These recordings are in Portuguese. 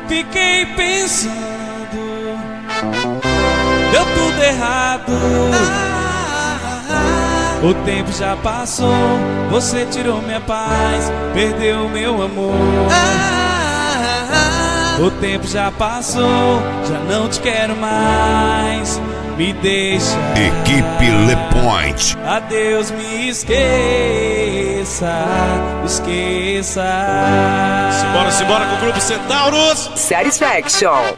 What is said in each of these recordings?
Fiquei pensando, deu tudo errado. O tempo já passou, você tirou minha paz, perdeu meu amor. O tempo já passou, já não te quero mais. Me deixa. Equipe Le Point. Adeus, me esqueça, esqueça. Simbora com o Grupo Centauros. Satisfaction.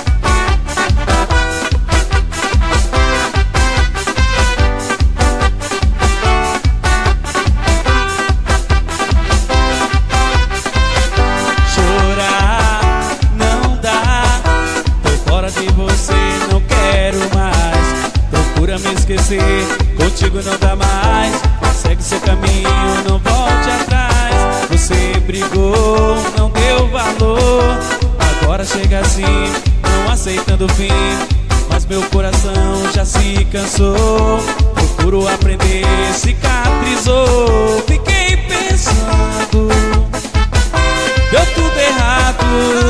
Contigo não dá mais, segue seu caminho, não volte atrás. Você brigou, não deu valor, agora chega assim, não aceitando o fim. Mas meu coração já se cansou, procuro aprender, cicatrizou. Fiquei pensando, deu tudo errado.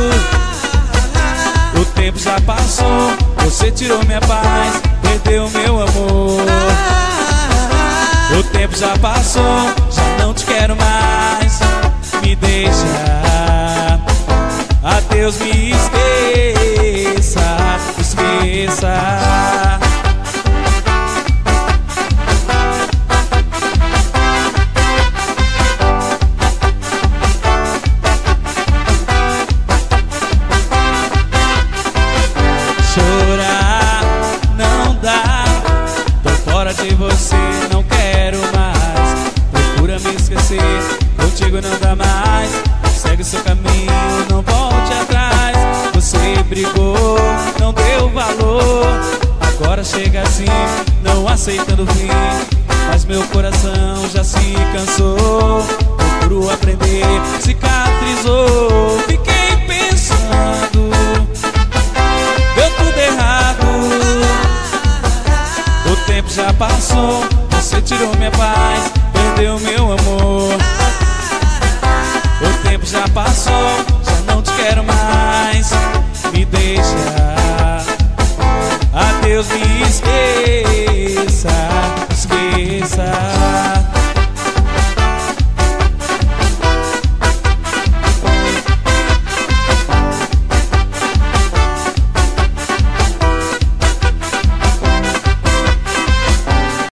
O tempo já passou, você tirou minha paz, perdeu meu amor. O tempo já passou, já não te quero mais. Me deixa, adeus, me esqueça, esqueça. Chorar não dá, tô fora de você, não quero mais. Procura me esquecer, contigo não dá mais. Segue seu caminho, não volte atrás. Você brigou, não deu valor, agora chega assim, não aceitando o fim. Mas meu coração já se cansou, procuro aprender, cicatrizou. Fiquei pensando, deu tudo errado. O tempo já passou, você tirou minha paz,